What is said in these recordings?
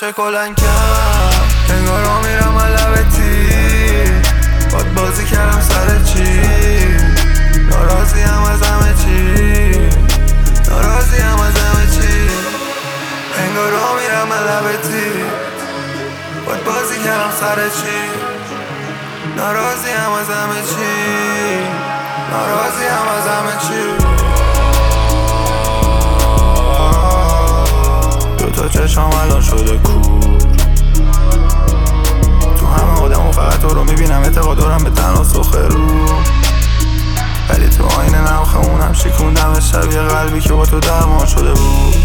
عاشق کلنگ کرد. انگارا میرم از لب تیر، باد بازی کردم سر چی. ناراضیم از همه چی، ناراضیم از همه چی. انگارا میرم از لب تیر، باد بازی کردم سر چی. ناراضیم از همه چی، ناراضیم از همه چی. دوتا چشم الان شده کور، تو همه آدم و فقط تو رو میبینم. اعتقاد دارم به تناسخ رو، ولی تو آینه نمخمونم شکوندم شبیه قلبی که با تو درمان شده بود.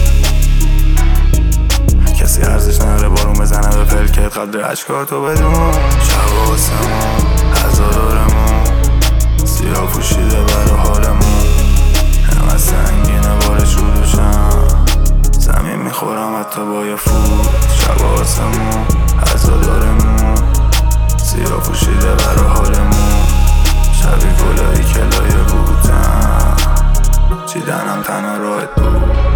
کسی ارزش نداره بارون بزنه به پلکت قدر عشقاتو بدون. شب واسمون هزارارمون سیاه پوشیده برا حالمون، همه سنگینه بارش رو دوشم، زمین میخورم حتی با یه فوت. شب واسمون هزارارمون سیاه پوشیده برا حالمون، شبی گلایی که لایه بودم چیدنم تنها راحت بود.